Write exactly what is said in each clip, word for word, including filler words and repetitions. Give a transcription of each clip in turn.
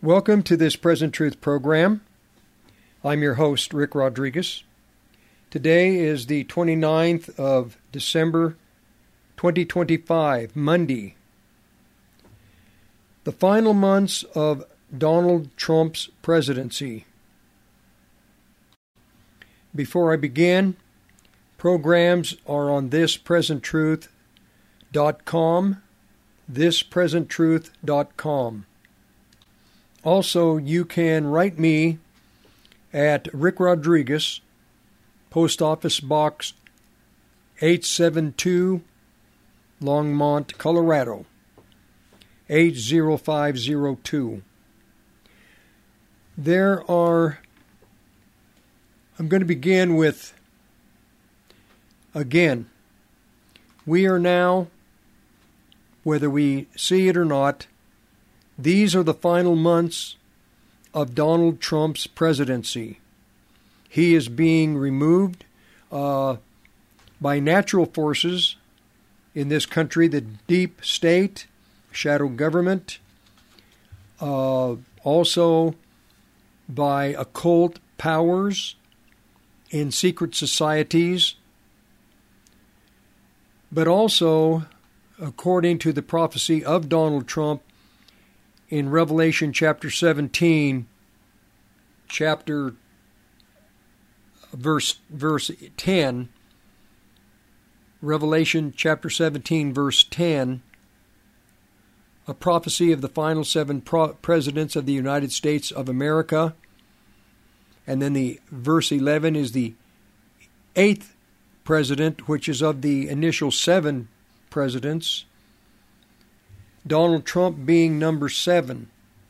Welcome to this Present Truth program. I'm your host, Rick Rodriguez. Today is the twenty-ninth of December, twenty twenty-five, Monday. The final months of Donald Trump's presidency. Before I begin, programs are on this present truth dot com, this present truth dot com. Also, you can write me at Rick Rodriguez, Post Office Box eight seven two, Longmont, Colorado, eight zero five zero two. There are, I'm going to begin with, again, we are now, whether we see it or not, these are the final months of Donald Trump's presidency. He is being removed uh, by natural forces in this country, the deep state, shadow government, uh, also by occult powers in secret societies, but also, according to the prophecy of Donald Trump, in Revelation chapter seventeen, chapter verse verse ten, Revelation chapter seventeen, verse ten, a prophecy of the final seven pro- presidents of the United States of America, and then the verse eleven is the eighth president, which is of the initial seven presidents. Donald Trump being number seven.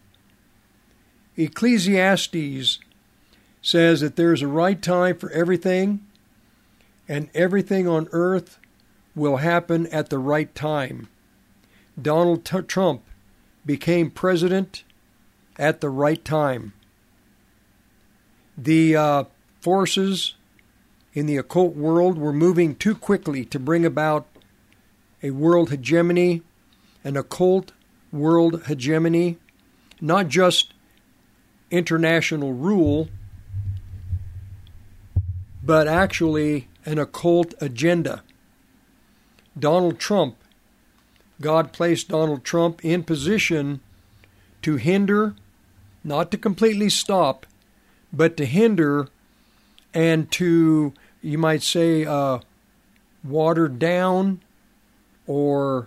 Ecclesiastes says that there is a right time for everything, and everything on earth will happen at the right time. Donald T- Trump became president at the right time. The uh, forces in the occult world were moving too quickly to bring about a world hegemony, an occult world hegemony, not just international rule, but actually an occult agenda. Donald Trump, God placed Donald Trump in position to hinder, not to completely stop, but to hinder and to, you might say, uh, water down or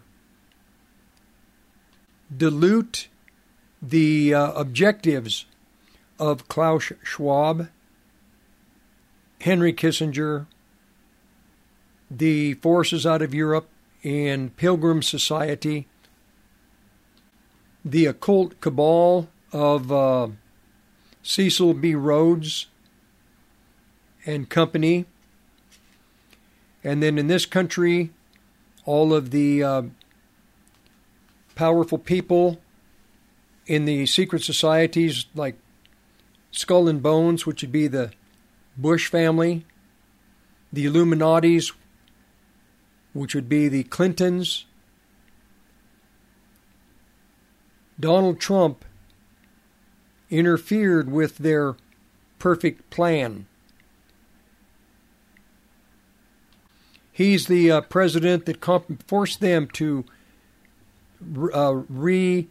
dilute the uh, objectives of Klaus Schwab, Henry Kissinger, the forces out of Europe in Pilgrim Society, the occult cabal of uh, Cecil B. Rhodes and company, and then in this country, all of the uh, powerful people in the secret societies like Skull and Bones, which would be the Bush family, the Illuminatis, which would be the Clintons. Donald Trump interfered with their perfect plan. He's the uh, president that comp- forced them to Uh, redirect,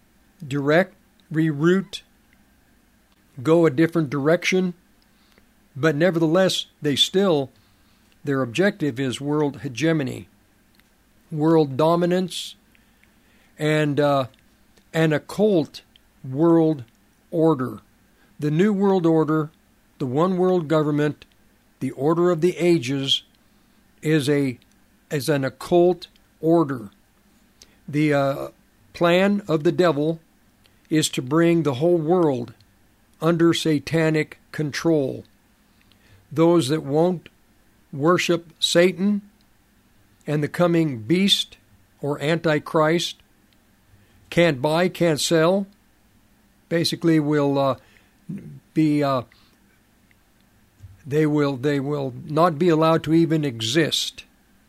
reroute, go a different direction, but nevertheless, they still, their objective is world hegemony, world dominance, and uh, an occult world order. The New World Order, the One World Government, the Order of the Ages, is a is an occult order. The uh, plan of the devil is to bring the whole world under satanic control. Those that won't worship Satan and the coming beast or Antichrist can't buy, can't sell, basically will uh, be uh, they will they will not be allowed to even exist.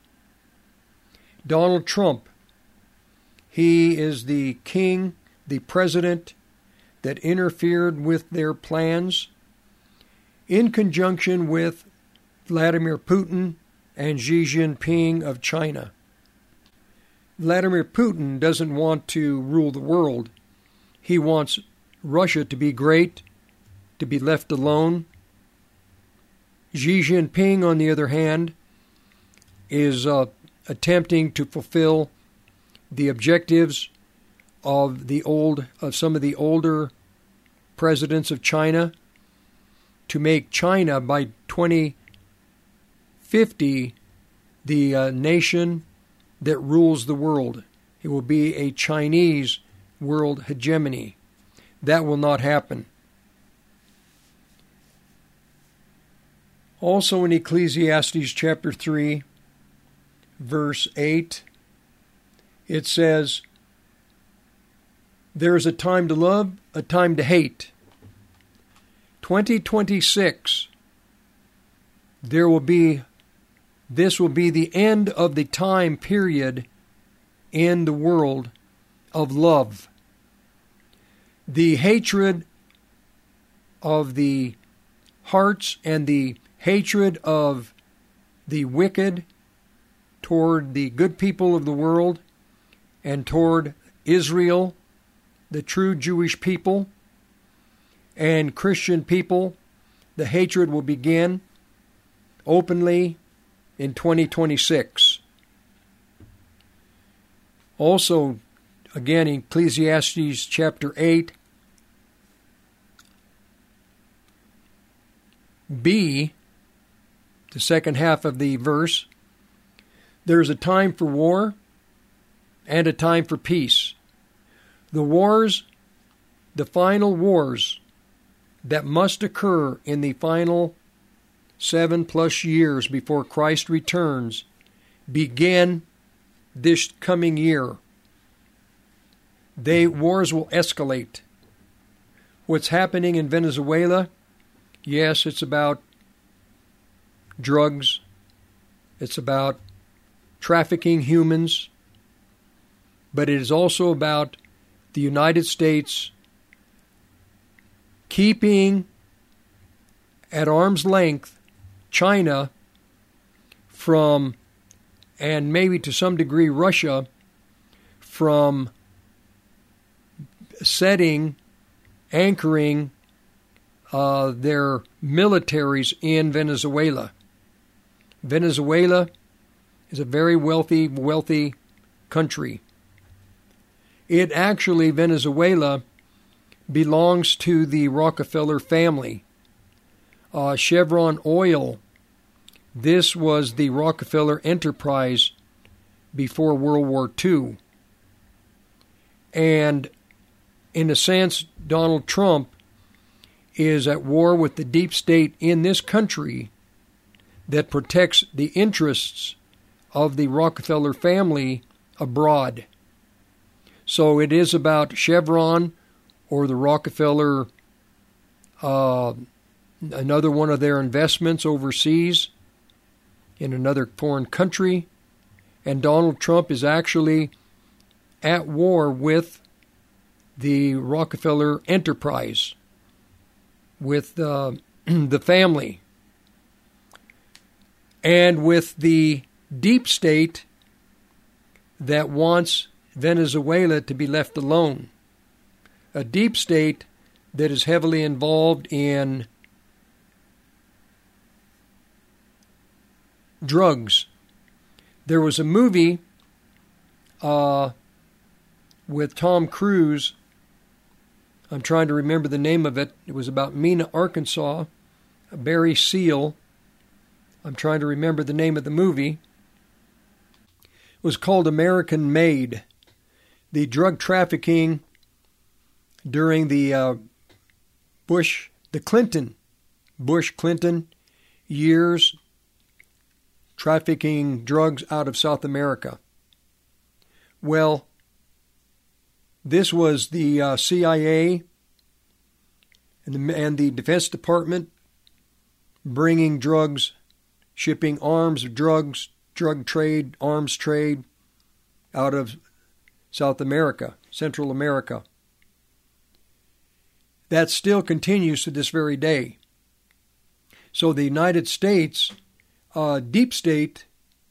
Donald Trump, he is the king, the president that interfered with their plans, in conjunction with Vladimir Putin and Xi Jinping of China. Vladimir Putin doesn't want to rule the world. He wants Russia to be great, to be left alone. Xi Jinping, on the other hand, is uh, attempting to fulfill the objectives of the old, of some of the older presidents of China, to make China by twenty fifty the uh, nation that rules the world. It will be a Chinese world hegemony. That will not happen. Also in Ecclesiastes chapter three, verse eight, it says, "There is a time to love, a time to hate." twenty twenty-six, there will be, this will be the end of the time period in the world of love. The hatred of the hearts and the hatred of the wicked toward the good people of the world and toward Israel, the true Jewish people, and Christian people, the hatred will begin openly in twenty twenty-six. Also, again, in Ecclesiastes chapter eight, B, the second half of the verse, "There is a time for war and a time for peace." The wars, the final wars that must occur in the final seven plus years before Christ returns begin this coming year. They wars will escalate. What's happening in Venezuela? Yes, it's about drugs. It's about trafficking humans. But it is also about the United States keeping at arm's length China from, and maybe to some degree Russia, from setting, anchoring uh, their militaries in Venezuela. Venezuela is a very wealthy, wealthy country. It actually, Venezuela, belongs to the Rockefeller family. Uh, Chevron Oil, this was the Rockefeller enterprise before World War Two. And in a sense, Donald Trump is at war with the deep state in this country that protects the interests of the Rockefeller family abroad. So it is about Chevron or the Rockefeller, uh, another one of their investments overseas in another foreign country. And Donald Trump is actually at war with the Rockefeller enterprise, with uh, the family, and with the deep state that wants Venezuela to be left alone. A deep state that is heavily involved in drugs. There was a movie uh, with Tom Cruise. I'm trying to remember the name of it. It was about Mena, Arkansas. Barry Seal. I'm trying to remember the name of the movie. It was called American Made. The drug trafficking during the uh, Bush, the Clinton, Bush-Clinton years, trafficking drugs out of South America. Well, this was the uh, C I A and the, and the Defense Department bringing drugs, shipping arms, drugs, drug trade, arms trade out of South America, Central America. That still continues to this very day. So the United States uh, deep state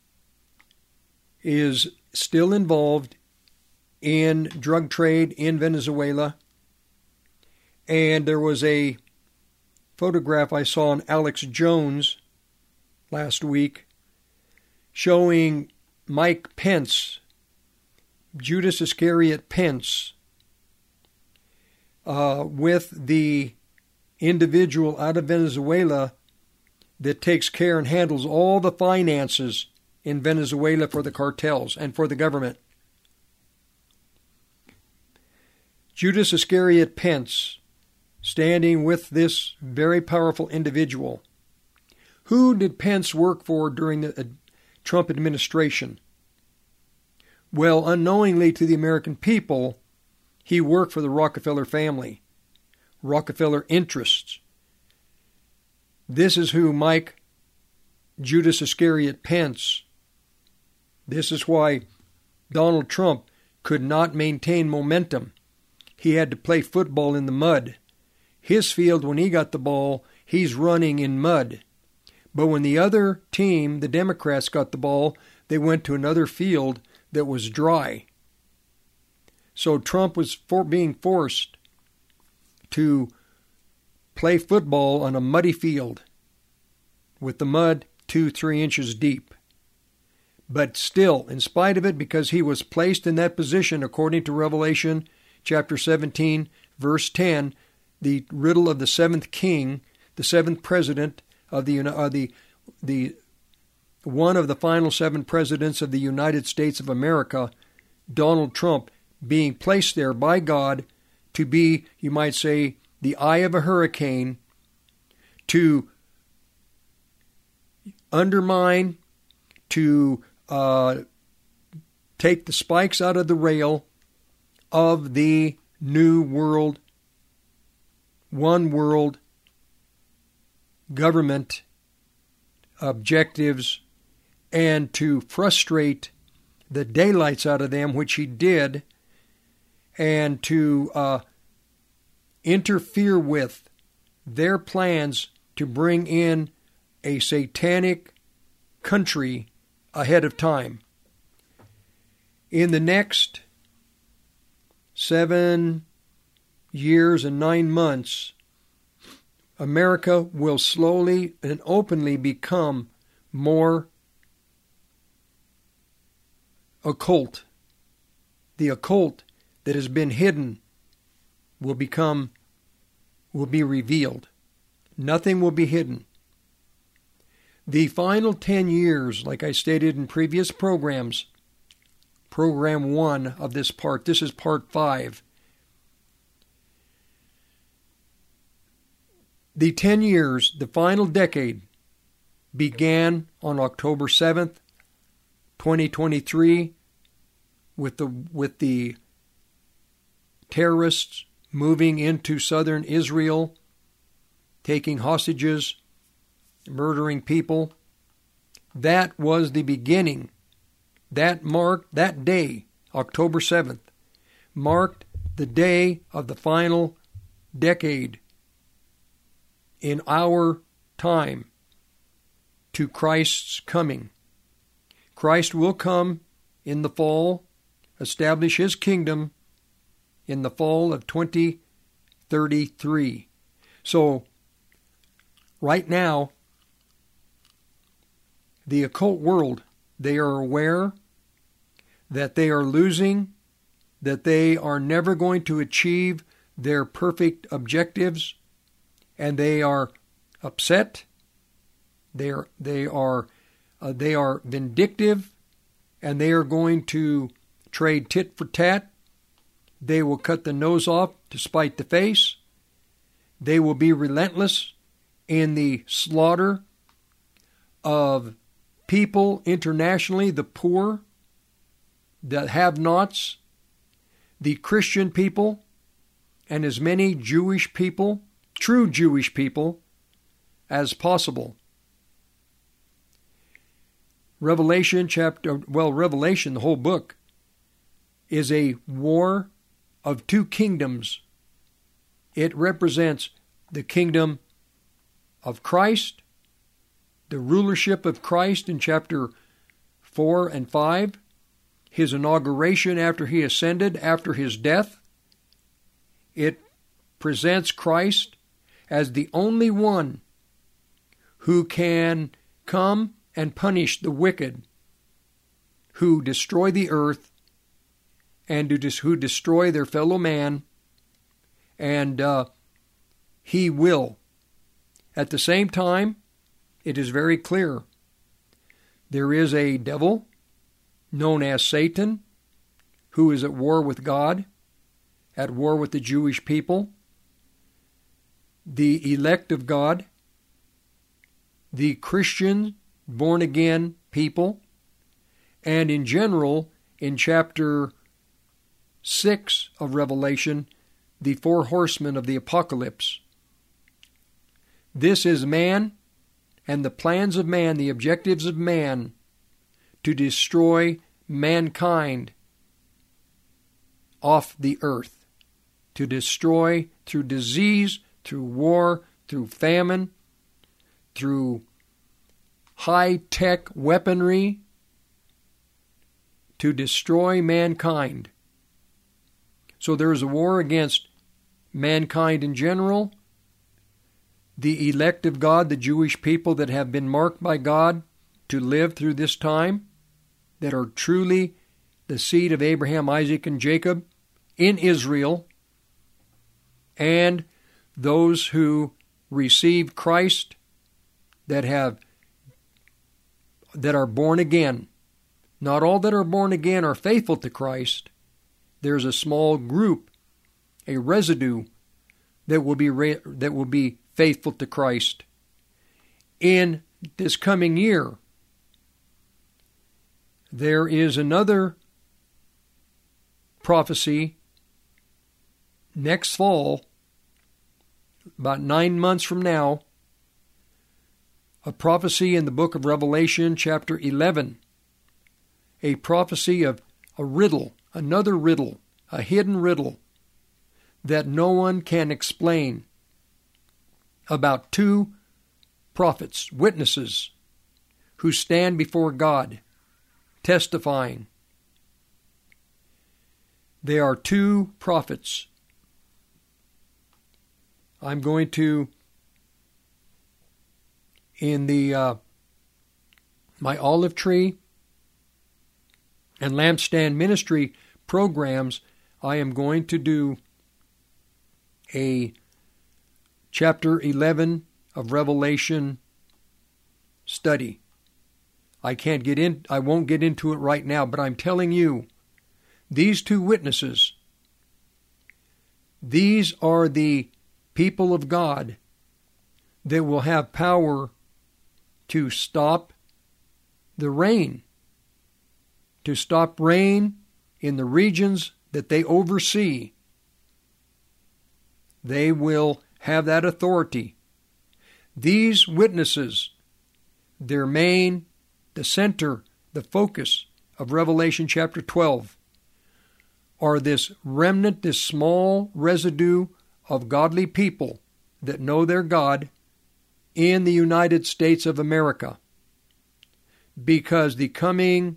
is still involved in drug trade in Venezuela. And there was a photograph I saw on Alex Jones last week showing Mike Pence, Judas Iscariot Pence, uh, with the individual out of Venezuela that takes care and handles all the finances in Venezuela for the cartels and for the government. Judas Iscariot Pence, standing with this very powerful individual. Who did Pence work for during the uh, Trump administration? Well, unknowingly to the American people, he worked for the Rockefeller family, Rockefeller interests. This is who Mike Judas Iscariot Pence. This is why Donald Trump could not maintain momentum. He had to play football in the mud. His field, when he got the ball, he's running in mud. But when the other team, the Democrats, got the ball, they went to another field that was dry. So Trump was for being forced to play football on a muddy field with the mud two, three inches deep. But still, in spite of it, because he was placed in that position, according to Revelation chapter seventeen, verse ten, the riddle of the seventh king, the seventh president of the uh, the the one of the final seven presidents of the United States of America, Donald Trump, being placed there by God to be, you might say, the eye of a hurricane, to undermine, to uh, take the spikes out of the rail of the new world, one world government objectives, and to frustrate the daylights out of them, which he did, and to uh, interfere with their plans to bring in a satanic country ahead of time. In the next seven years and nine months, America will slowly and openly become more occult. The occult that has been hidden will become, will be revealed. Nothing will be hidden. The final ten years, like I stated in previous programs, program one of this part, this is part five. The ten years, the final decade, began on October seventh, twenty twenty-three, with the with the terrorists moving into southern Israel, taking hostages, murdering people. That was the beginning. That marked, that day, October seventh, marked the day of the final decade in our time to Christ's coming. Christ will come in the fall, establish his kingdom in the fall of twenty thirty-three. So, right now, the occult world, they are aware that they are losing, that they are never going to achieve their perfect objectives, and they are upset. They are they are uh, they are vindictive, and they are going to trade tit for tat. They will cut the nose off to spite the face. They will be relentless in the slaughter of people internationally, the poor, the have-nots, the Christian people, and as many Jewish people, true Jewish people, as possible. Revelation chapter, well, Revelation, the whole book, is a war of two kingdoms. It represents the kingdom of Christ, the rulership of Christ in chapter four and five, his inauguration after he ascended, after his death. It presents Christ as the only one who can come and punish the wicked who destroy the earth and who destroy their fellow man, and uh, he will. At the same time, it is very clear there is a devil known as Satan who is at war with God, at war with the Jewish people, the elect of God, the Christian born-again people, and in general, in chapter six of Revelation, the four horsemen of the apocalypse. This is man and the plans of man, the objectives of man, to destroy mankind off the earth, to destroy through disease, through war, through famine, through high-tech weaponry, to destroy mankind. So there is a war against mankind in general, the elect of God, the Jewish people that have been marked by God to live through this time, that are truly the seed of Abraham, Isaac, and Jacob in Israel, and those who receive Christ, that have that are born again. Not all that are born again are faithful to Christ. There's a small group, a residue, that will be re- that will be faithful to Christ in this coming year. There is another prophecy next fall, about nine months from now, a prophecy in the book of Revelation, chapter eleven, a prophecy of a riddle, another riddle, a hidden riddle that no one can explain, about two prophets, witnesses, who stand before God, testifying. They are two prophets. I'm going to, in the uh, my olive tree and lampstand ministry programs, I am going to do a chapter eleven of Revelation study. I can't get in, I won't get into it right now, but I'm telling you, these two witnesses, these are the people of God that will have power to stop the rain, to stop rain in the regions that they oversee. They will have that authority. These witnesses, their main, the center, the focus of Revelation chapter twelve, are this remnant, this small residue of godly people that know their God in the United States of America. Because the coming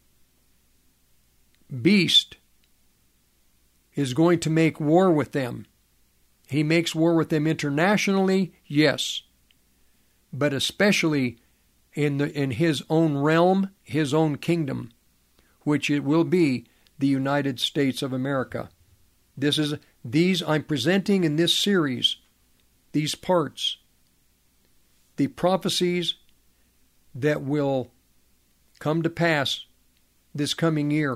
beast is going to make war with them. He makes war with them internationally, yes, but especially in the in his own realm, his own kingdom, which it will be the United States of America. This is these I'm presenting in this series, these parts, the prophecies that will come to pass this coming year.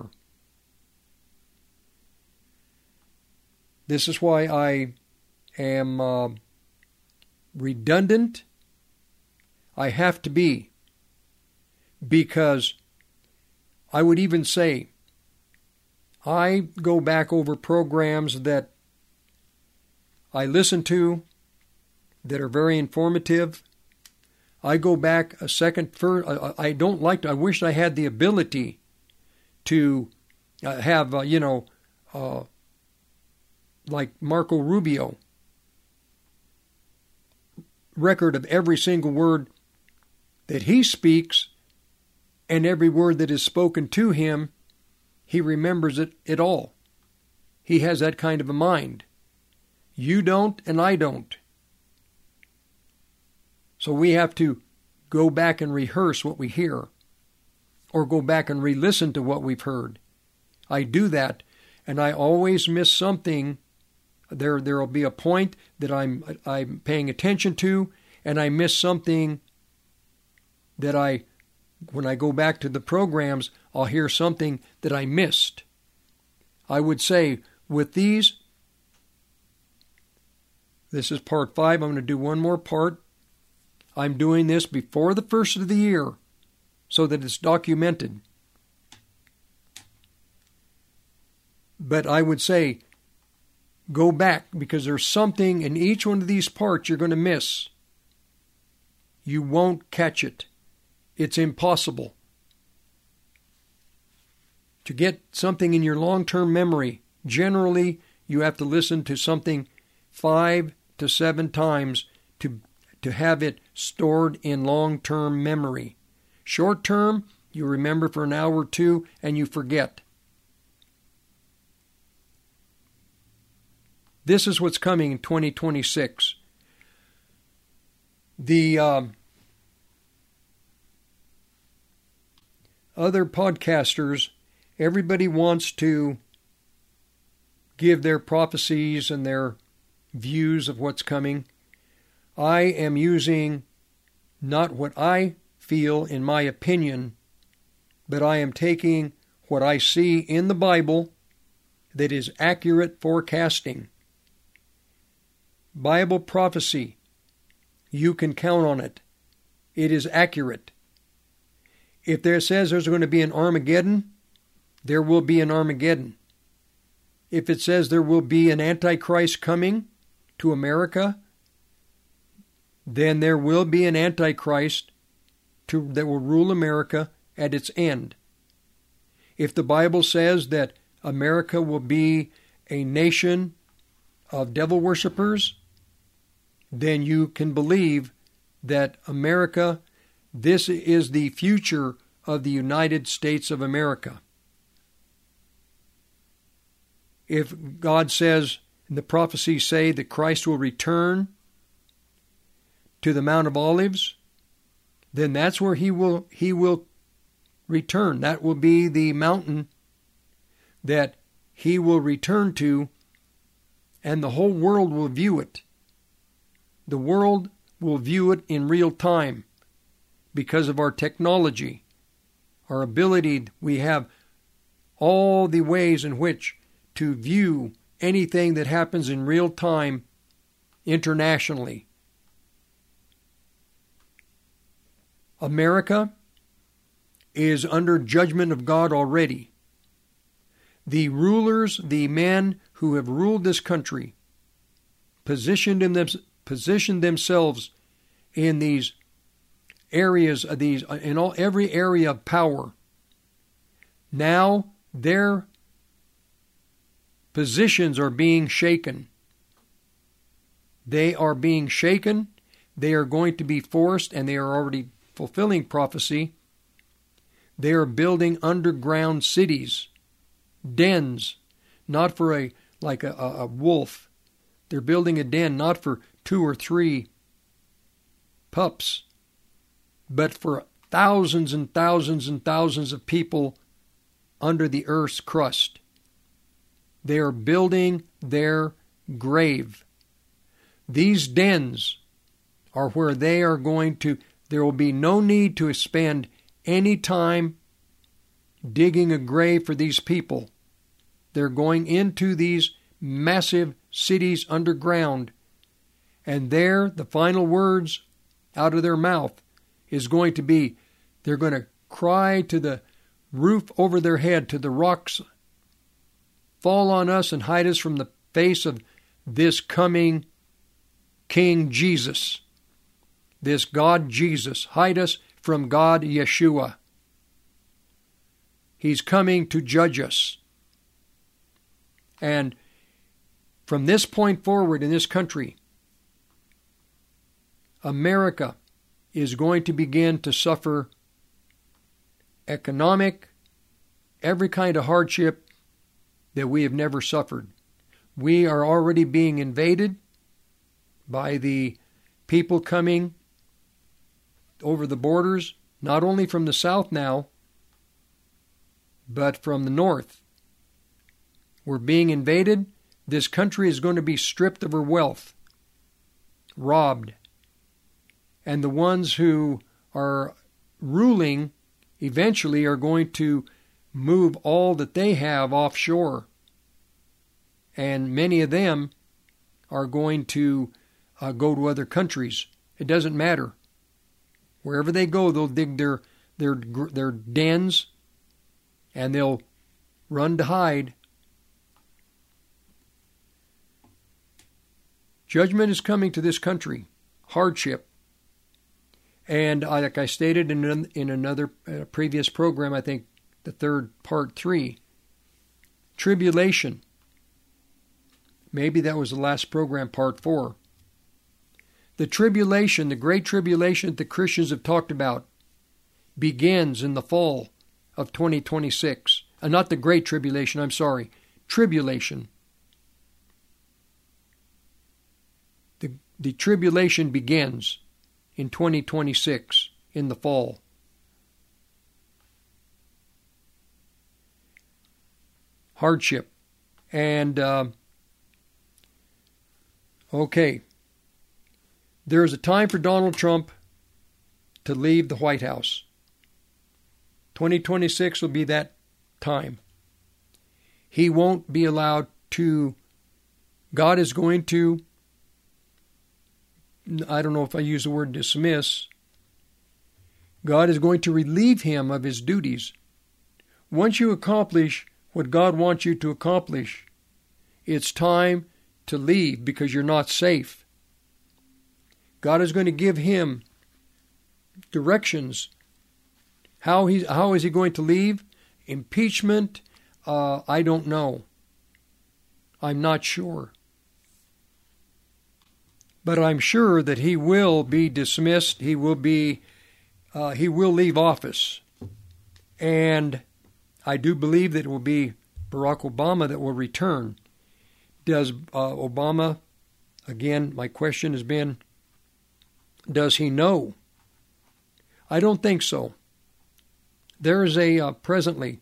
This is why I am uh, redundant. I have to be, because I would even say I go back over programs that I listen to that are very informative. I go back a second further. I don't like to, I wish I had the ability to uh, have, uh, you know, uh, like Marco Rubio, record of every single word that he speaks, and every word that is spoken to him, he remembers it, it all. He has that kind of a mind. You don't, and I don't. So we have to go back and rehearse what we hear, or go back and re-listen to what we've heard. I do that, and I always miss something. There there will be a point that I'm I'm paying attention to, and I miss something that I, when I go back to the programs, I'll hear something that I missed. I would say with these, this is part five. I'm going to do one more part. I'm doing this before the first of the year so that it's documented. But I would say, go back, because there's something in each one of these parts you're going to miss. You won't catch it. It's impossible. To get something in your long-term memory, generally you have to listen to something five to seven times to, to have it stored in long-term memory. Short-term, you remember for an hour or two and you forget. This is what's coming in twenty twenty-six. The um, other podcasters, everybody wants to give their prophecies and their views of what's coming. I am using not what I feel in my opinion, but I am taking what I see in the Bible that is accurate forecasting. Bible prophecy, you can count on it. It is accurate. If there says there's going to be an Armageddon, there will be an Armageddon. If it says there will be an Antichrist coming to America, then there will be an Antichrist to, that will rule America at its end. If the Bible says that America will be a nation of devil worshippers, then you can believe that America, this is the future of the United States of America. If God says, and the prophecies say that Christ will return to the Mount of Olives, then that's where he will he will return. That will be the mountain that he will return to, and the whole world will view it. The world will view it in real time because of our technology, our ability. We have all the ways in which to view anything that happens in real time internationally. America is under judgment of God already. The rulers, the men who have ruled this country, positioned in them, positioned themselves in these areas of these in all every area of power. Now their positions are being shaken. They are being shaken. They are going to be forced, and they are already fulfilling prophecy. They are building underground cities, dens, not for a like a, a, a wolf. They're building a den not for two or three pups, but for thousands and thousands and thousands of people under the earth's crust. They are building their grave. These dens are where they are going to, there will be no need to spend any time digging a grave for these people. They're going into these massive cities underground, and there the final words out of their mouth is going to be, they're going to cry to the roof over their head, to the rocks, fall on us and hide us from the face of this coming King Jesus, this God Jesus. Hide us from God Yeshua. He's coming to judge us. And from this point forward in this country, America is going to begin to suffer economic, every kind of hardship that we have never suffered. We are already being invaded by the people coming over the borders, not only from the south now, but from the north. We're being invaded. This country is going to be stripped of her wealth, robbed. And the ones who are ruling eventually are going to move all that they have offshore. And many of them are going to uh, go to other countries. It doesn't matter. Wherever they go, they'll dig their their their dens, and they'll run to hide. Judgment is coming to this country. Hardship. And like I stated in in another uh, previous program, I think the third part three, tribulation. Maybe that was the last program, part four. The tribulation, the great tribulation that the Christians have talked about, begins in the fall of twenty twenty-six. Uh, not the great tribulation, I'm sorry. Tribulation. The, the tribulation begins in twenty twenty-six, in the fall. Hardship. And, uh, okay. There is a time for Donald Trump to leave the White House. twenty twenty-six will be that time. He won't be allowed to, God is going to, I don't know if I use the word dismiss, God is going to relieve him of his duties. Once you accomplish what God wants you to accomplish, it's time to leave because you're not safe. God is going to give him directions. How he how is he going to leave? Impeachment? Uh, I don't know. I'm not sure. But I'm sure that he will be dismissed. He will be. Uh, he will leave office, and I do believe that it will be Barack Obama that will return. Does uh, Obama? Again, my question has been, does he know? I don't think so. There is a, uh, presently,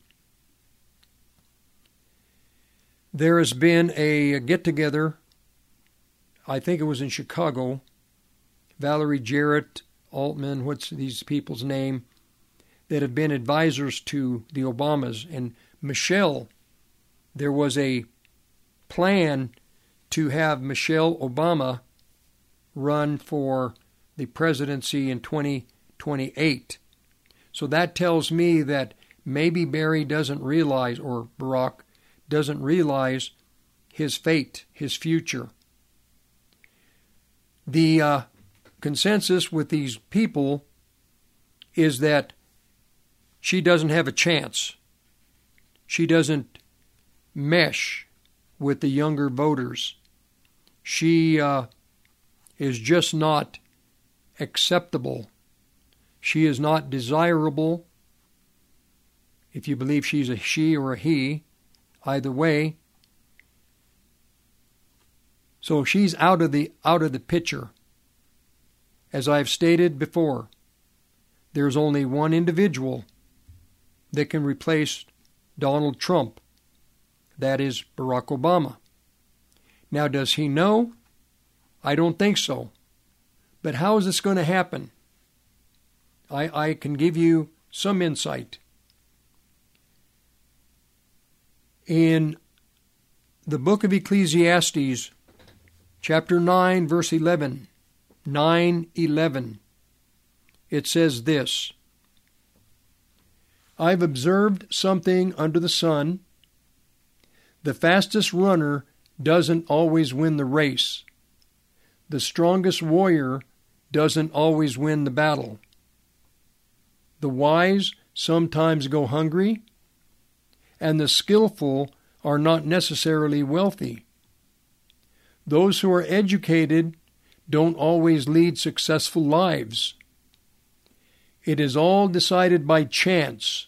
there has been a get-together, I think it was in Chicago, Valerie Jarrett, Altman, what's these people's name, that have been advisors to the Obamas. And Michelle, there was a plan to have Michelle Obama run for the presidency in twenty twenty-eight. So that tells me that maybe Barry doesn't realize, or Barack doesn't realize, his fate, his future. The uh, consensus with these people is that she doesn't have a chance. She doesn't mesh with the younger voters. She uh, is just not acceptable. She is not desirable. If you believe she's a she or a he, either way. So she's out of the out of the picture. As I've stated before, there's only one individual that can replace Donald Trump. That is Barack Obama. Now, does he know? I don't think so. But how is this going to happen? I, I can give you some insight. In the book of Ecclesiastes, chapter nine, verse eleven, nine eleven, it says this: I've observed something under the sun. The fastest runner doesn't always win the race. The strongest warrior doesn't always win the battle. The wise sometimes go hungry, and the skillful are not necessarily wealthy. Those who are educated don't always lead successful lives. It is all decided by chance.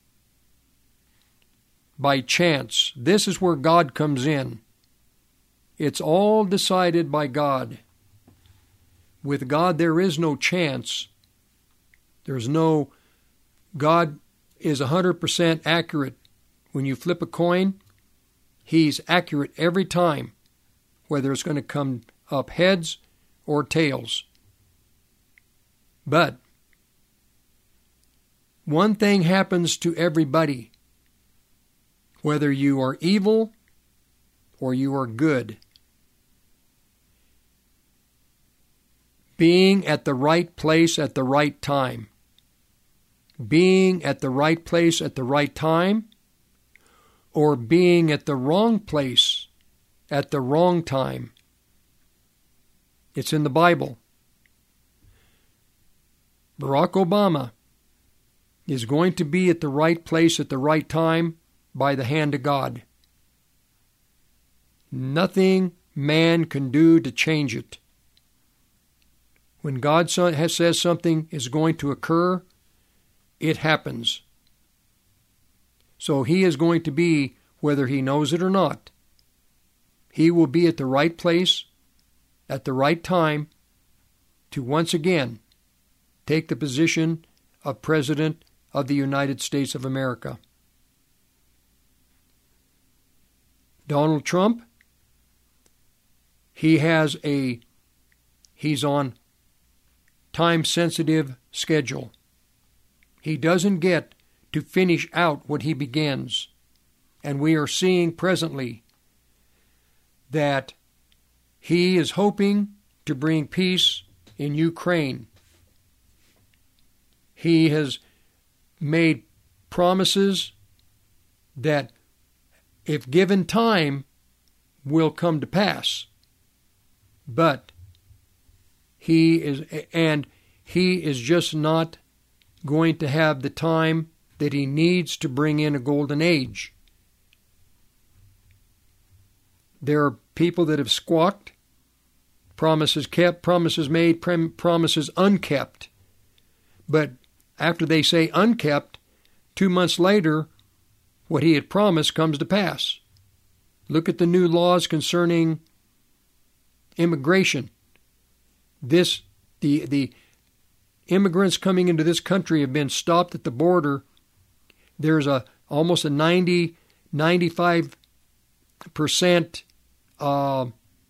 By chance. This is where God comes in. It's all decided by God. With God, there is no chance. There's no... God is one hundred percent accurate. When you flip a coin, He's accurate every time, whether it's going to come up heads or tails. But one thing happens to everybody, whether you are evil or you are good. Being at the right place at the right time. Being at the right place at the right time, or being at the wrong place at the wrong time. It's in the Bible. Barack Obama is going to be at the right place at the right time by the hand of God. Nothing man can do to change it. When God says something is going to occur, it happens. So he is going to be, whether he knows it or not, he will be at the right place at the right time to once again take the position of President of the United States of America. Donald Trump, he has a, he's on time-sensitive schedule. He doesn't get to finish out what he begins. And we are seeing presently that he is hoping to bring peace in Ukraine. He has made promises that, if given time, will come to pass. But he is, and he is just not going to have the time that he needs to bring in a golden age. There are people that have squawked, promises kept, promises made, promises unkept. But after they say unkept, two months later, what he had promised comes to pass. Look at the new laws concerning immigration. This, the, the immigrants coming into this country have been stopped at the border. There's a almost a ninety, ninety-five percent uh,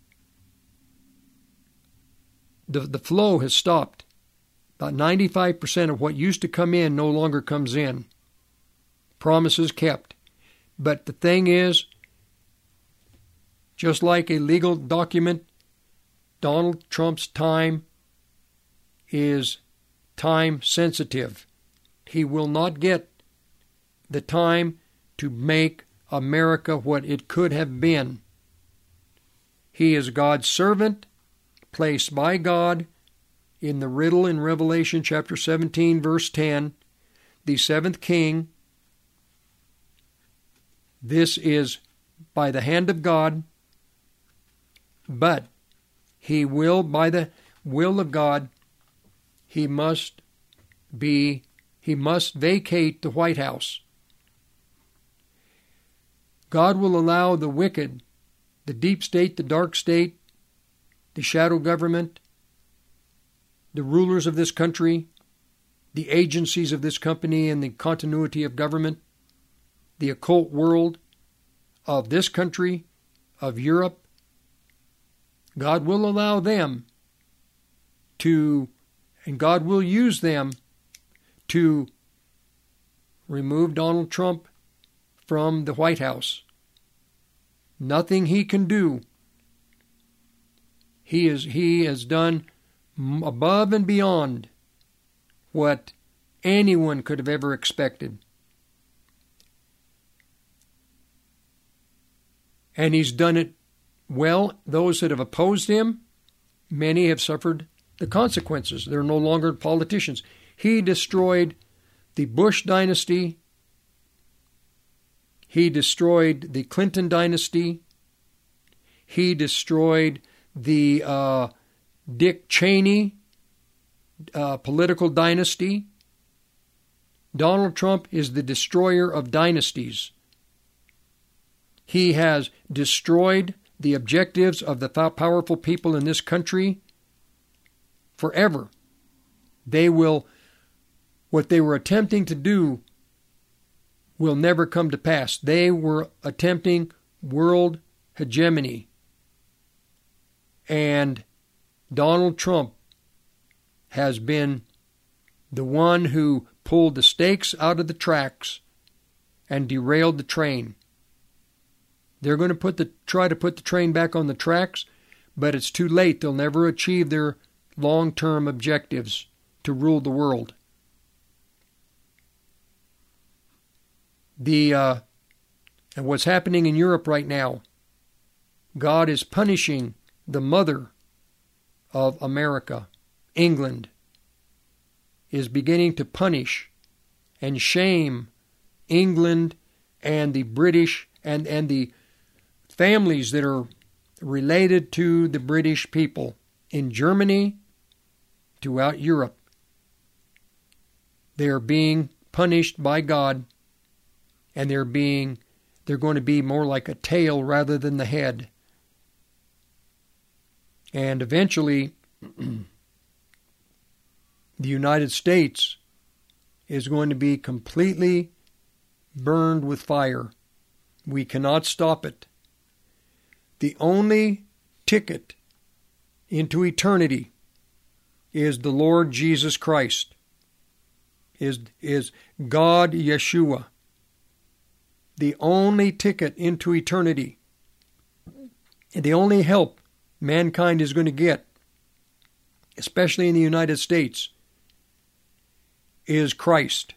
the, the flow has stopped. About ninety-five percent of what used to come in no longer comes in. Promises kept. But the thing is, just like a legal document, Donald Trump's time is time sensitive. He will not get the time to make America what it could have been. He is God's servant, placed by God in the riddle in Revelation chapter seventeen, verse ten, the seventh king. This is by the hand of God, but he will, by the will of God, he must be, he must vacate the White House. God will allow the wicked, the deep state, the dark state, the shadow government, the rulers of this country, the agencies of this company and the continuity of government, the occult world of this country, of Europe. God will allow them to, and God will use them to remove Donald Trump from the White House. Nothing he can do. He is he has done above and beyond what anyone could have ever expected. And he's done it well. Those that have opposed him, many have suffered the consequences. They're no longer politicians. He destroyed the Bush dynasty. He destroyed the Clinton dynasty. He destroyed the uh, Dick Cheney uh, political dynasty. Donald Trump is the destroyer of dynasties. He has destroyed the objectives of the powerful people in this country forever. They will, what they were attempting to do will never come to pass. They were attempting world hegemony. And Donald Trump has been the one who pulled the stakes out of the tracks and derailed the train. They're going to put the try to put the train back on the tracks, but it's too late. They'll never achieve their long-term objectives to rule the world. The uh, and what's happening in Europe right now, God is punishing the mother of America. England is beginning to punish and shame England and the British and, and the families that are related to the British people in Germany, throughout Europe. They are being punished by God, and they're being they're going to be more like a tail rather than the head. And eventually, the United States is going to be completely burned with fire. We cannot stop it. The only ticket into eternity is the Lord Jesus Christ, is, is God Yeshua. The only ticket into eternity, and the only help mankind is going to get, especially in the United States, is Christ.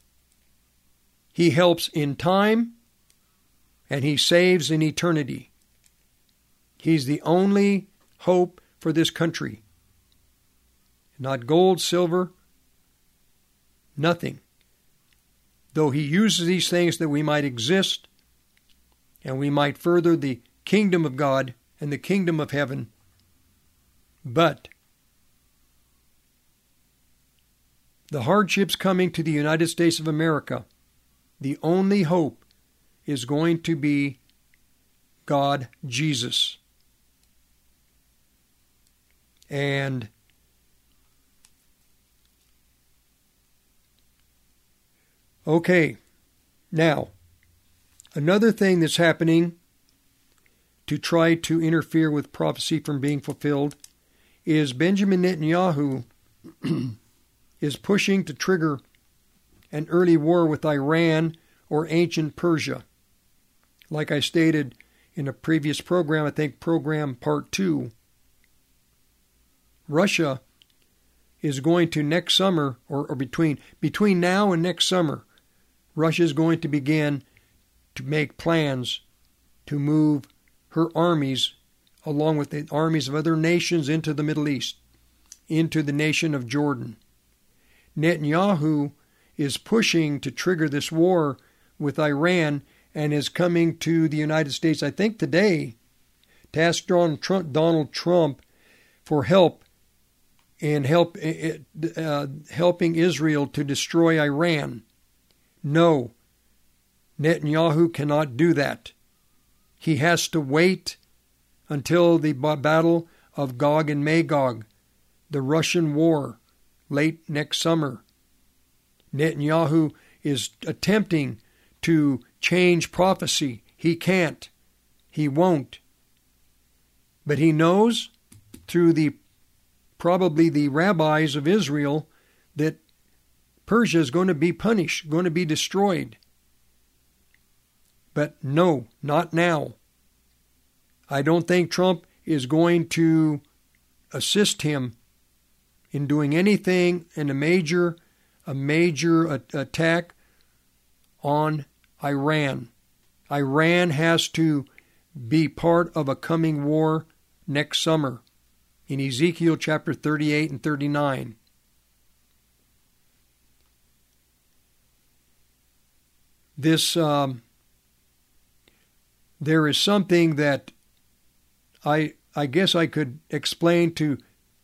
He helps in time, and He saves in eternity. He's the only hope for this country. Not gold, silver, nothing. Though He uses these things that we might exist, and we might further the kingdom of God and the kingdom of heaven. But the hardships coming to the United States of America, the only hope is going to be God, Jesus. And okay, now, another thing that's happening to try to interfere with prophecy from being fulfilled is Benjamin Netanyahu is pushing to trigger an early war with Iran or ancient Persia. Like I stated in a previous program, I think program part two, Russia is going to next summer, or, or between between now and next summer, Russia is going to begin to make plans to move her armies, along with the armies of other nations, into the Middle East, into the nation of Jordan. Netanyahu is pushing to trigger this war with Iran and is coming to the United States, I think today, to ask Donald Trump for help in help, uh, helping Israel to destroy Iran. No, Netanyahu cannot do that. He has to wait until the battle of Gog and Magog, the Russian war, late next summer. Netanyahu is attempting to change prophecy. He can't. He won't. But he knows through the probably the rabbis of Israel that Persia is going to be punished, going to be destroyed. But no, not now. I don't think Trump is going to assist him in doing anything in a major, a major attack on Iran. Iran has to be part of a coming war next summer in Ezekiel chapter thirty-eight and thirty-nine. This, um, there is something that I I guess I could explain to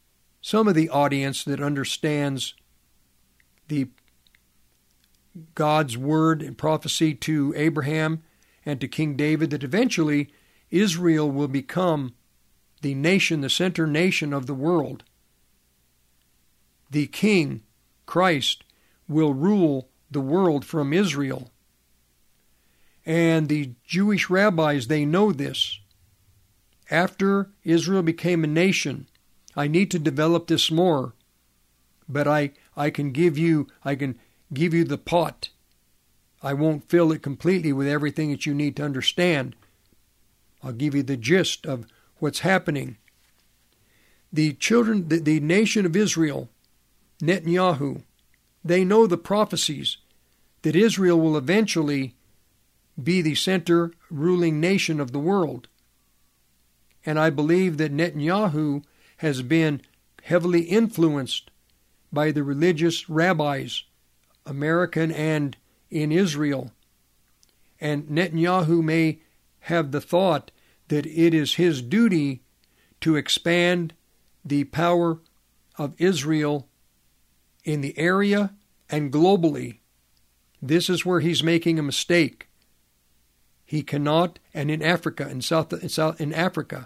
some of the audience that understands the God's word and prophecy to Abraham and to King David that eventually Israel will become the nation, the center nation of the world. The King, Christ, will rule the world from Israel. And the Jewish rabbis, they know this. After Israel became a nation, I need to develop this more, but I, I can give you I can give you the pot. I won't fill it completely with everything that you need to understand. I'll give you the gist of what's happening. The children, the, the nation of Israel, Netanyahu, they know the prophecies that Israel will eventually be the center ruling nation of the world. And I believe that Netanyahu has been heavily influenced by the religious rabbis, American and in Israel. And Netanyahu may have the thought that it is his duty to expand the power of Israel in the area and globally. This is where he's making a mistake. He cannot, and in Africa, in South, in South, in Africa.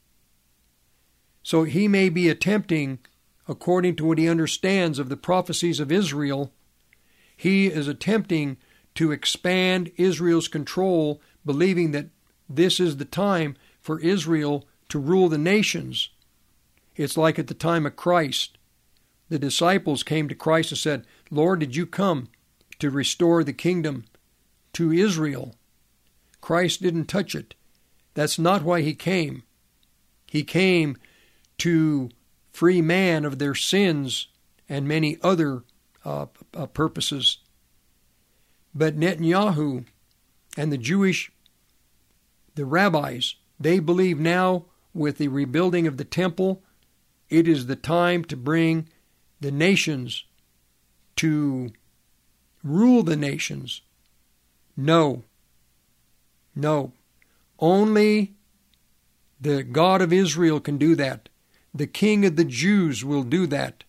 So he may be attempting, according to what he understands of the prophecies of Israel, he is attempting to expand Israel's control, believing that this is the time for Israel to rule the nations. It's like at the time of Christ. The disciples came to Christ and said, "Lord, did you come to restore the kingdom to Israel?" Christ didn't touch it. That's not why he came. He came to free man of their sins and many other uh, uh, purposes. But Netanyahu and the Jewish, the rabbis, they believe now with the rebuilding of the temple, it is the time to bring the nations, to rule the nations. No. No. Only the God of Israel can do that. The King of the Jews will do that.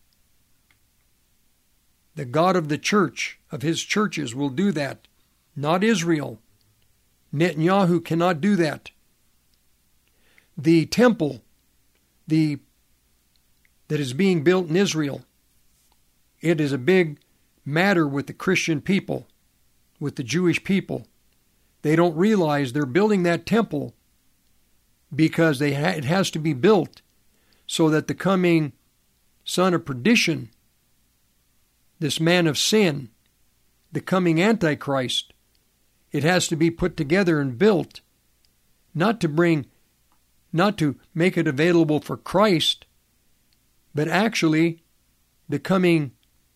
The God of the church, of his churches, will do that. Not Israel. Netanyahu cannot do that. The temple, the that is being built in Israel, it is a big matter with the Christian people, with the Jewish people. They don't realize they're building that temple because they ha- it has to be built so that the coming son of perdition, this man of sin, the coming Antichrist, it has to be put together and built, not to bring, not to make it available for Christ, but actually the coming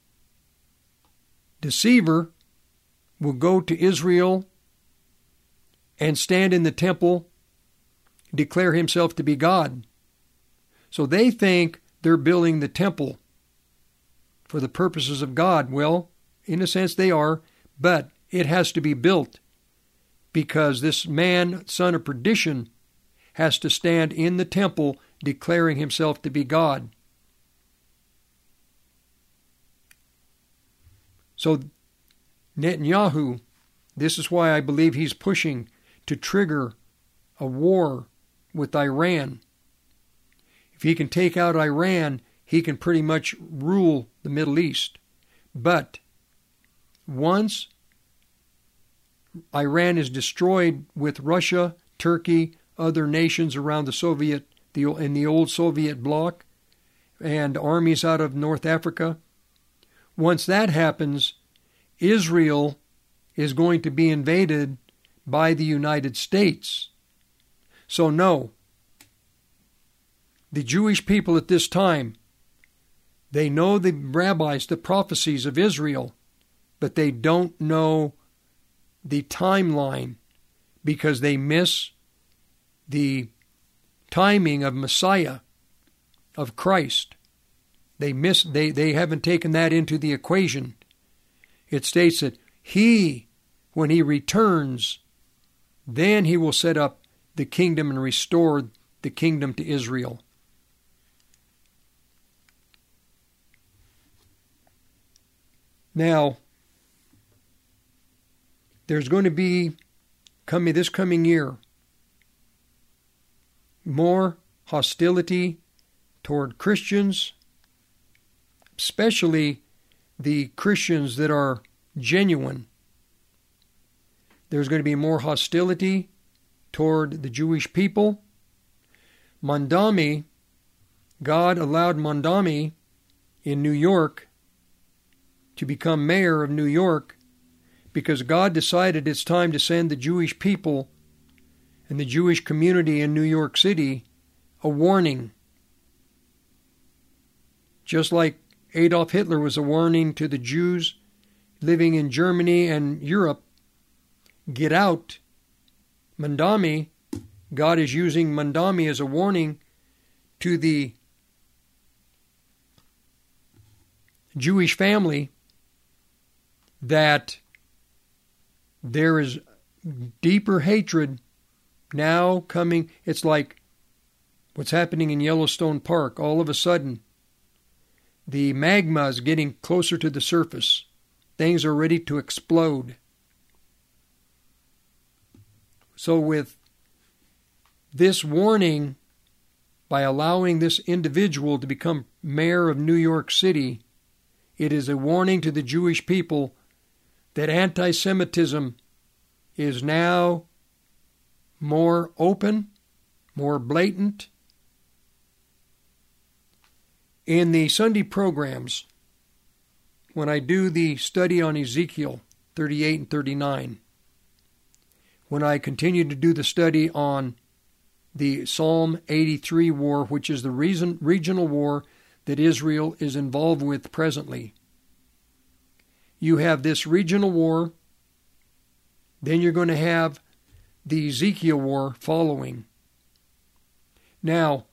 deceiver will go to Israel and stand in the temple, declare himself to be God. So they think they're building the temple for the purposes of God. Well, in a sense they are, but it has to be built because this man, son of perdition, has to stand in the temple declaring himself to be God. So Netanyahu, this is why I believe he's pushing to trigger a war with Iran. If he can take out Iran, he can pretty much rule the Middle East. But once Iran is destroyed with Russia, Turkey, other nations around the Soviet, the in the old Soviet bloc, and armies out of North Africa, once that happens, Israel is going to be invaded by the United States. So no, the Jewish people at this time, they know the rabbis, the prophecies of Israel, but they don't know the timeline because they miss the timing of Messiah, of Christ. They miss. They, they haven't taken that into the equation. It states that he, when he returns, then he will set up the kingdom and restore the kingdom to Israel. Now, there's going to be, coming this coming year, more hostility toward Christians, especially the Christians that are genuine. There's going to be more hostility toward the Jewish people. Mondami, God allowed Mondami in New York to become mayor of New York because God decided it's time to send the Jewish people and the Jewish community in New York City a warning. Just like Adolf Hitler was a warning to the Jews living in Germany and Europe, get out. Mondami, God is using Mondami as a warning to the Jewish family that there is deeper hatred now coming. It's like what's happening in Yellowstone Park. All of a sudden, the magma is getting closer to the surface. Things are ready to explode. So with this warning, by allowing this individual to become mayor of New York City, it is a warning to the Jewish people that anti-Semitism is now more open, more blatant. In the Sunday programs, when I do the study on Ezekiel thirty-eight and thirty-nine, when I continue to do the study on the Psalm eighty-three war, which is the reason, regional war that Israel is involved with presently. You have this regional war, then you're going to have the Ezekiel war following. Now,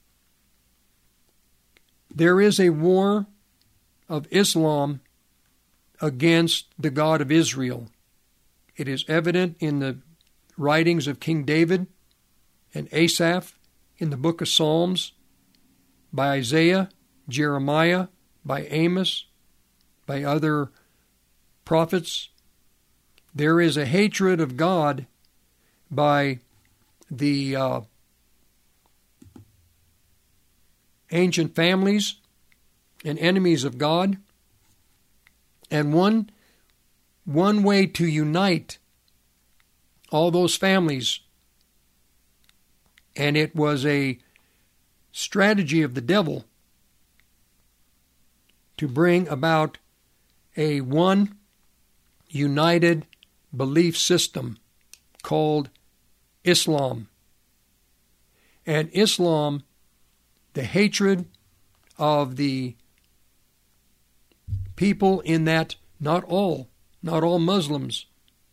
there is a war of Islam against the God of Israel. It is evident in the writings of King David and Asaph, in the book of Psalms, by Isaiah, Jeremiah, by Amos, by other prophets. There is a hatred of God by the uh, ancient families and enemies of God. And one, one way to unite all those families, and it was a strategy of the devil to bring about a one united belief system called Islam. And Islam, the hatred of the people in that, not all, not all Muslims,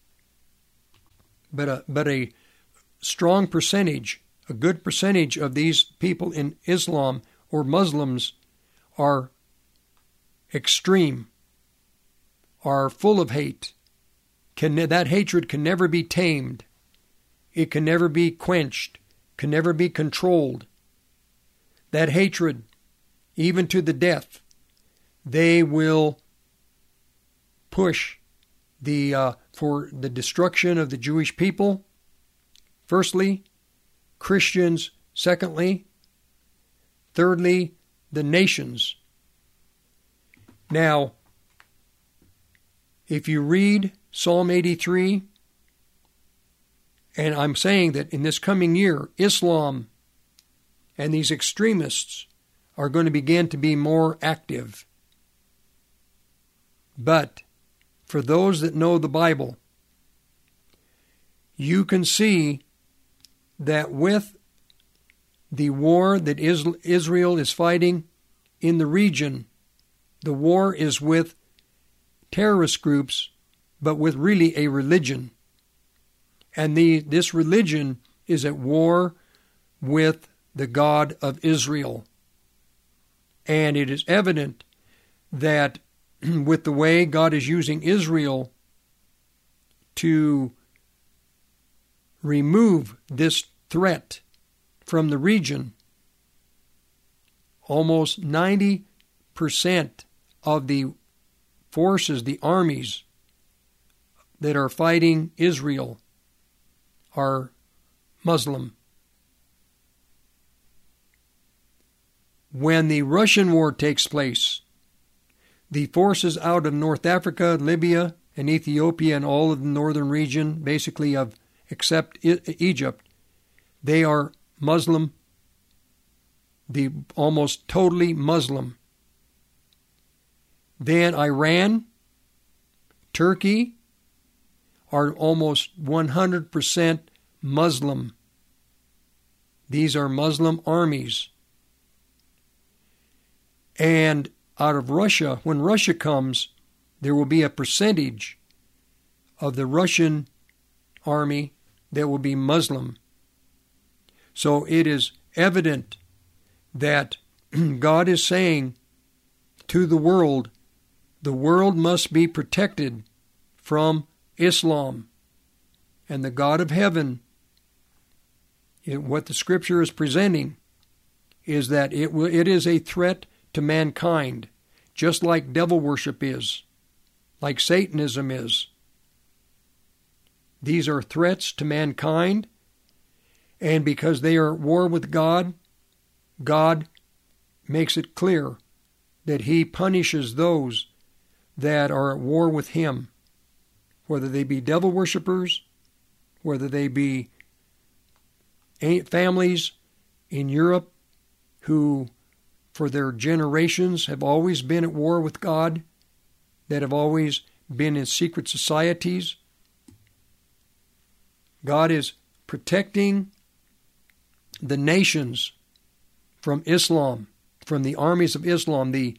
but a, but a strong percentage, a good percentage of these people in Islam or Muslims are extreme, are full of hate. Can, that hatred can never be tamed. It can never be quenched, can never be controlled. That hatred, even to the death, they will push the uh, for the destruction of the Jewish people, firstly, Christians, secondly, thirdly, the nations. Now, if you read Psalm eighty-three, and I'm saying that in this coming year, Islam and these extremists are going to begin to be more active. But for those that know the Bible, you can see that with the war that Israel is fighting in the region, the war is with terrorist groups, but with really a religion. And the, this religion is at war with the God of Israel. And it is evident that with the way God is using Israel to remove this threat from the region, almost ninety percent of the forces, the armies that are fighting Israel are Muslim. When the Russian war takes place, the forces out of North Africa, Libya, and Ethiopia, and all of the northern region, basically of except Egypt, they are Muslim, the almost totally Muslim. Then Iran, Turkey are almost one hundred percent Muslim. These are Muslim armies. And out of Russia, when Russia comes, there will be a percentage of the Russian army that will be Muslim. So it is evident that God is saying to the world, the world must be protected from Islam. And the God of heaven, it, what the Scripture is presenting, is that it will, it is a threat to mankind, just like devil worship is, like Satanism is. These are threats to mankind, and because they are at war with God, God makes it clear that He punishes those that are at war with Him, whether they be devil worshippers, whether they be families in Europe who, for their generations, have always been at war with God, that have always been in secret societies. God is protecting the nations from Islam, from the armies of Islam, the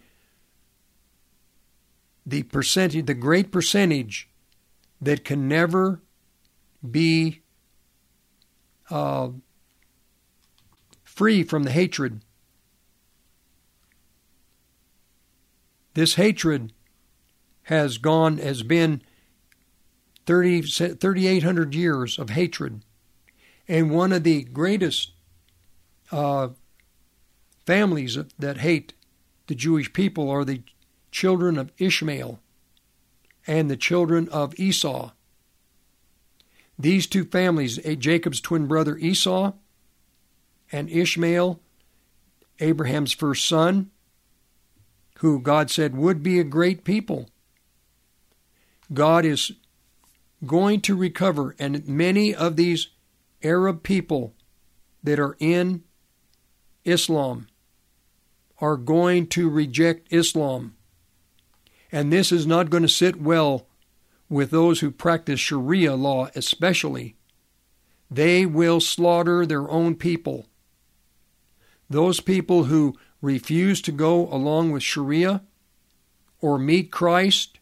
the percentage, the great percentage that can never be uh, free from the hatred. This hatred has gone, has been thirty, thirty-eight hundred years of hatred. And one of the greatest uh, families that hate the Jewish people are the children of Ishmael and the children of Esau. These two families, Jacob's twin brother Esau and Ishmael, Abraham's first son, who God said would be a great people. God is going to recover, and many of these Arab people that are in Islam are going to reject Islam. And this is not going to sit well with those who practice Sharia law especially. They will slaughter their own people. Those people who refuse to go along with Sharia or meet Christ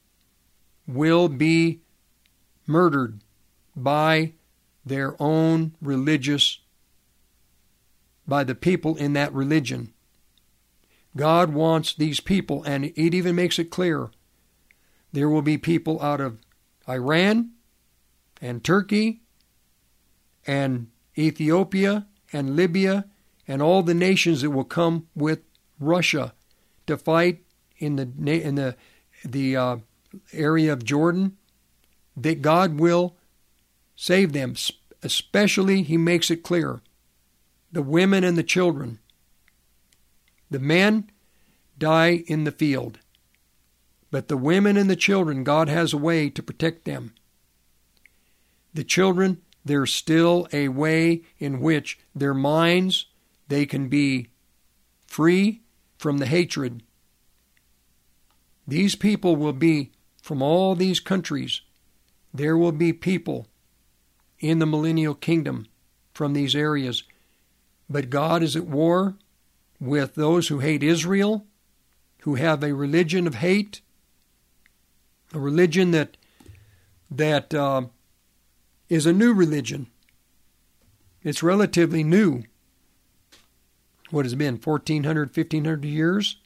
will be murdered by their own religious, by the people in that religion. God wants these people, and it even makes it clear, there will be people out of Iran and Turkey and Ethiopia and Libya and all the nations that will come with Russia to fight in the in the the uh, area of Jordan, that God will save them. Especially, He makes it clear, the women and the children. The men die in the field, but the women and the children, God has a way to protect them. The children, there's still a way in which their minds, they can be free from the hatred. These people will be from all these countries. There will be people in the millennial kingdom from these areas. But God is at war with those who hate Israel, who have a religion of hate, a religion that that uh, is a new religion. It's relatively new. What has it been, fourteen hundred, fifteen hundred years?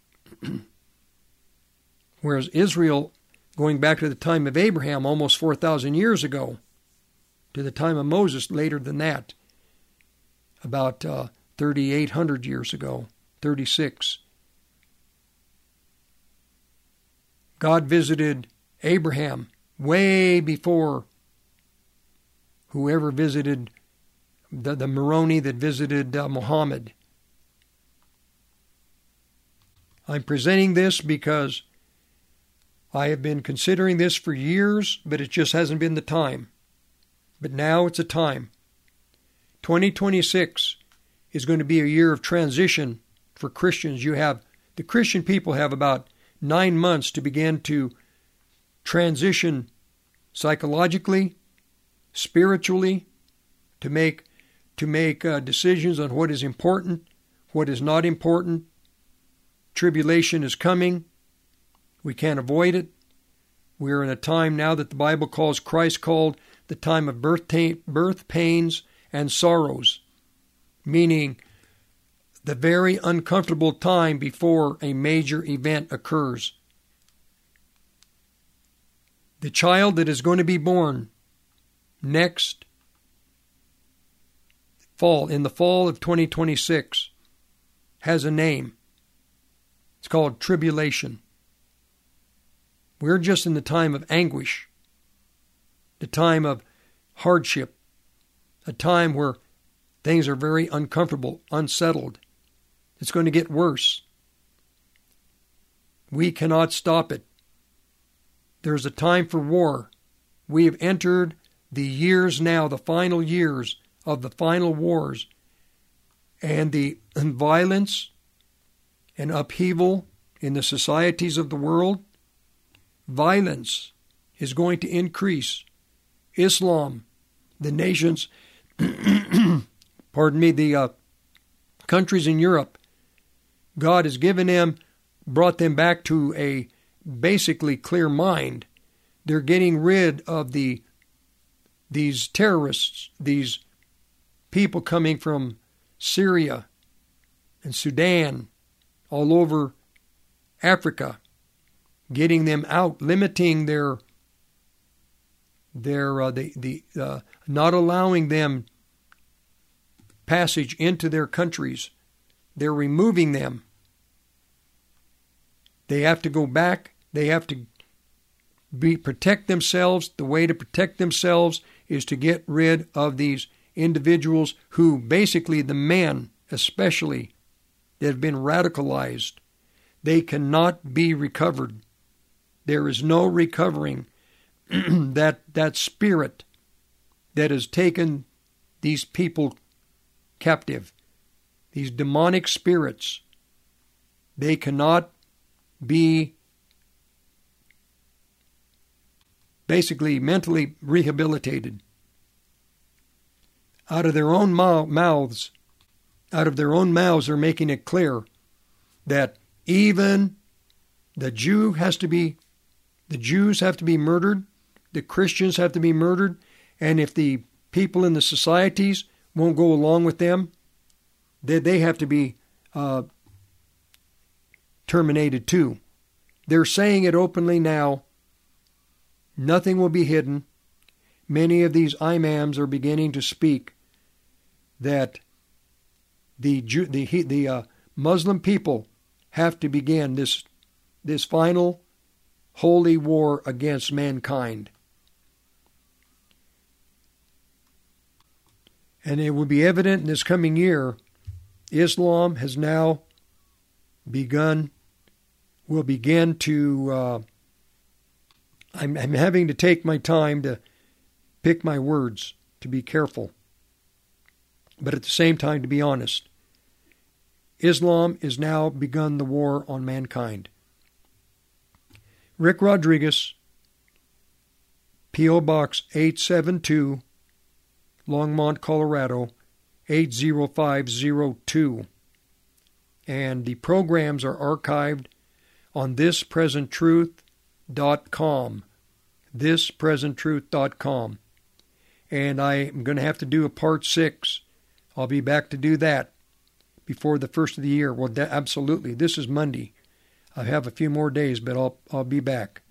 Whereas Israel, going back to the time of Abraham, almost four thousand years ago, to the time of Moses, later than that, about uh, thirty-eight hundred years ago, thirty-six. God visited Abraham way before whoever visited the, the Moroni that visited uh, Muhammad. I'm presenting this because I have been considering this for years, but it just hasn't been the time. But now it's a time. twenty twenty-six is going to be a year of transition for Christians. You have, the Christian people have about nine months to begin to transition psychologically, spiritually, to make to make uh, decisions on what is important, what is not important. Tribulation is coming. We can't avoid it. We're in a time now that the Bible calls, Christ called, the time of birth, birth pains and sorrows, meaning the very uncomfortable time before a major event occurs. The child that is going to be born next fall, in the fall of twenty twenty-six, has a name. It's called tribulation. We're just in the time of anguish, the time of hardship, a time where things are very uncomfortable, unsettled. It's going to get worse. We cannot stop it. There's a time for war. We have entered the years now, the final years of the final wars, and the violence and upheaval in the societies of the world. Violence is going to increase. Islam, the nations, pardon me, the uh, countries in Europe, God has given them, brought them back to a basically clear mind. They're getting rid of the these terrorists, these people coming from Syria and Sudan, all over Africa, getting them out, limiting their their uh, the the uh, not allowing them passage into their countries. They're removing them. They have to go back. They have to be protect themselves. The way to protect themselves is to get rid of these individuals who, basically the men especially, that have been radicalized. They cannot be recovered. There is no recovering that that spirit that has taken these people captive. These demonic spirits, they cannot be basically mentally rehabilitated. Out of their own mouths, out of their own mouths, they're making it clear that even the Jew has to be, the Jews have to be murdered, the Christians have to be murdered, and if the people in the societies won't go along with them, they, they have to be uh, terminated too. They're saying it openly now. Nothing will be hidden. Many of these imams are beginning to speak that the Jew, the the uh, Muslim people have to begin this this final holy war against mankind. And it will be evident in this coming year, Islam has now begun, will begin to, uh, I'm, I'm having to take my time to pick my words, to be careful, but at the same time to be honest. Islam is now begun the war on mankind. Rick Rodriguez, P O Box eight seven two, Longmont, Colorado, eight zero five zero two. And the programs are archived on this present truth dot com. this present truth dot com. And I am going to have to do a part six. I'll be back to do that before the first of the year. Well, absolutely. This is Monday. I have a few more days, but I'll I'll be back.